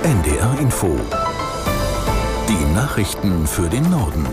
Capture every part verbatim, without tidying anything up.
N D R Info. Die Nachrichten für den Norden.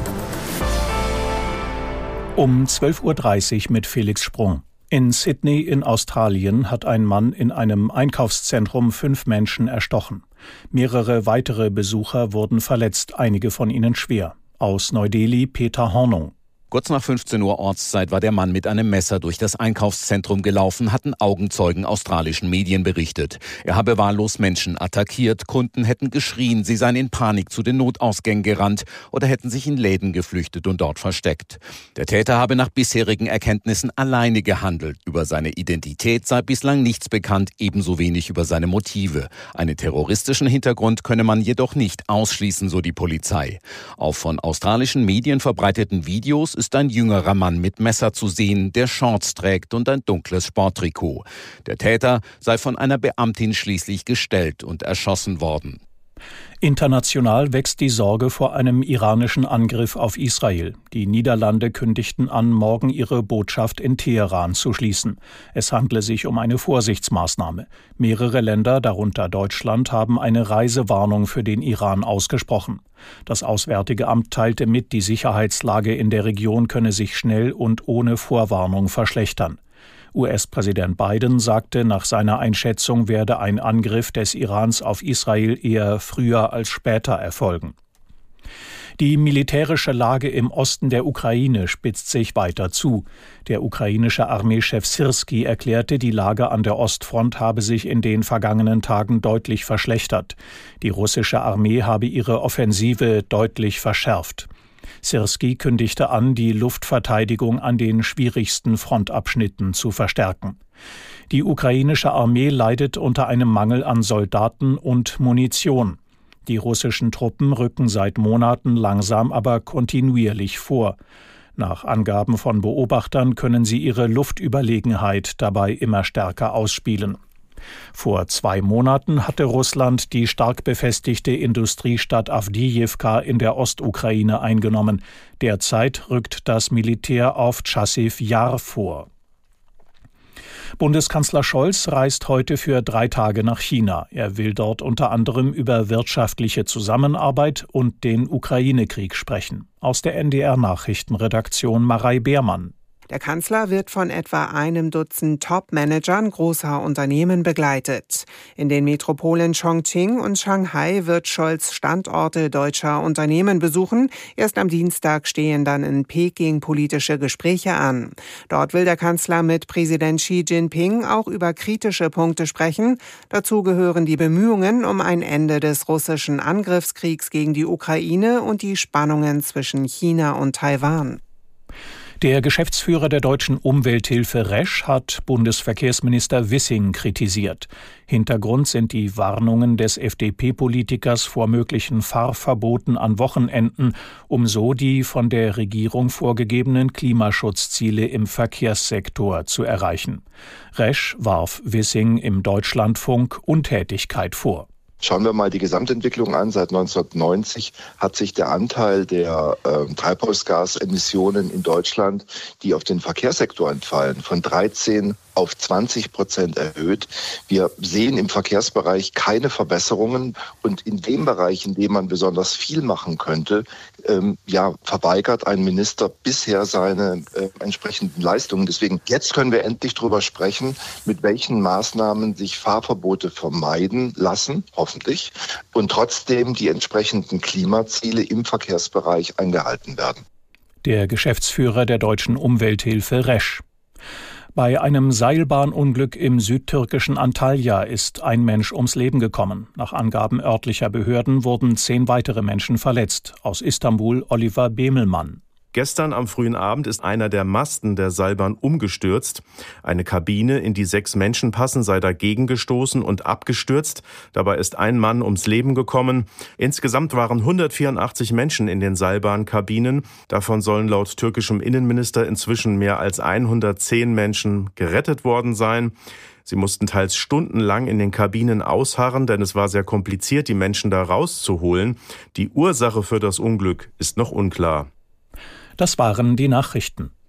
Um zwölf Uhr dreißig mit Felix Sprung. In Sydney in Australien hat ein Mann in einem Einkaufszentrum fünf Menschen erstochen. Mehrere weitere Besucher wurden verletzt, einige von ihnen schwer. Aus Neu-Delhi Peter Hornung. Kurz nach fünfzehn Uhr Ortszeit war der Mann mit einem Messer durch das Einkaufszentrum gelaufen, hatten Augenzeugen australischen Medien berichtet. Er habe wahllos Menschen attackiert, Kunden hätten geschrien, sie seien in Panik zu den Notausgängen gerannt oder hätten sich in Läden geflüchtet und dort versteckt. Der Täter habe nach bisherigen Erkenntnissen alleine gehandelt. Über seine Identität sei bislang nichts bekannt, ebenso wenig über seine Motive. Einen terroristischen Hintergrund könne man jedoch nicht ausschließen, so die Polizei. Auf von australischen Medien verbreiteten Videos ist ein jüngerer Mann mit Messer zu sehen, der Shorts trägt und ein dunkles Sporttrikot. Der Täter sei von einer Beamtin schließlich gestellt und erschossen worden. International wächst die Sorge vor einem iranischen Angriff auf Israel. Die Niederlande kündigten an, morgen ihre Botschaft in Teheran zu schließen. Es handle sich um eine Vorsichtsmaßnahme. Mehrere Länder, darunter Deutschland, haben eine Reisewarnung für den Iran ausgesprochen. Das Auswärtige Amt teilte mit, die Sicherheitslage in der Region könne sich schnell und ohne Vorwarnung verschlechtern. U S-Präsident Biden sagte, nach seiner Einschätzung werde ein Angriff des Irans auf Israel eher früher als später erfolgen. Die militärische Lage im Osten der Ukraine spitzt sich weiter zu. Der ukrainische Armeechef Syrskij erklärte, die Lage an der Ostfront habe sich in den vergangenen Tagen deutlich verschlechtert. Die russische Armee habe ihre Offensive deutlich verschärft. Syrskij kündigte an, die Luftverteidigung an den schwierigsten Frontabschnitten zu verstärken. Die ukrainische Armee leidet unter einem Mangel an Soldaten und Munition. Die russischen Truppen rücken seit Monaten langsam, aber kontinuierlich vor. Nach Angaben von Beobachtern können sie ihre Luftüberlegenheit dabei immer stärker ausspielen. Vor zwei Monaten hatte Russland die stark befestigte Industriestadt Awdijewka in der Ostukraine eingenommen. Derzeit rückt das Militär auf Chassiv Jar vor. Bundeskanzler Scholz reist heute für drei Tage nach China. Er will dort unter anderem über wirtschaftliche Zusammenarbeit und den Ukraine-Krieg sprechen. Aus der N D R-Nachrichtenredaktion Marei Beermann. Der Kanzler wird von etwa einem Dutzend Top-Managern großer Unternehmen begleitet. In den Metropolen Chongqing und Shanghai wird Scholz Standorte deutscher Unternehmen besuchen. Erst am Dienstag stehen dann in Peking politische Gespräche an. Dort will der Kanzler mit Präsident Xi Jinping auch über kritische Punkte sprechen. Dazu gehören die Bemühungen um ein Ende des russischen Angriffskriegs gegen die Ukraine und die Spannungen zwischen China und Taiwan. Der Geschäftsführer der Deutschen Umwelthilfe Resch hat Bundesverkehrsminister Wissing kritisiert. Hintergrund sind die Warnungen des F D P-Politikers vor möglichen Fahrverboten an Wochenenden, um so die von der Regierung vorgegebenen Klimaschutzziele im Verkehrssektor zu erreichen. Resch warf Wissing im Deutschlandfunk Untätigkeit vor. Schauen wir mal die Gesamtentwicklung an. Seit neunzehnhundertneunzig hat sich der Anteil der äh, Treibhausgasemissionen in Deutschland, die auf den Verkehrssektor entfallen, von dreizehn auf zwanzig Prozent erhöht. Wir sehen im Verkehrsbereich keine Verbesserungen und in dem Bereich, in dem man besonders viel machen könnte, ähm, ja, verweigert ein Minister bisher seine äh, entsprechenden Leistungen. Deswegen jetzt können wir endlich darüber sprechen, mit welchen Maßnahmen sich Fahrverbote vermeiden lassen, hoffentlich, und trotzdem die entsprechenden Klimaziele im Verkehrsbereich eingehalten werden. Der Geschäftsführer der Deutschen Umwelthilfe Resch. Bei einem Seilbahnunglück im südtürkischen Antalya ist ein Mensch ums Leben gekommen. Nach Angaben örtlicher Behörden wurden zehn weitere Menschen verletzt. Aus Istanbul Oliver Bemelmann. Gestern am frühen Abend ist einer der Masten der Seilbahn umgestürzt. Eine Kabine, in die sechs Menschen passen, sei dagegen gestoßen und abgestürzt. Dabei ist ein Mann ums Leben gekommen. Insgesamt waren hundertvierundachtzig Menschen in den Seilbahnkabinen. Davon sollen laut türkischem Innenminister inzwischen mehr als hundertzehn Menschen gerettet worden sein. Sie mussten teils stundenlang in den Kabinen ausharren, denn es war sehr kompliziert, die Menschen da rauszuholen. Die Ursache für das Unglück ist noch unklar. Das waren die Nachrichten.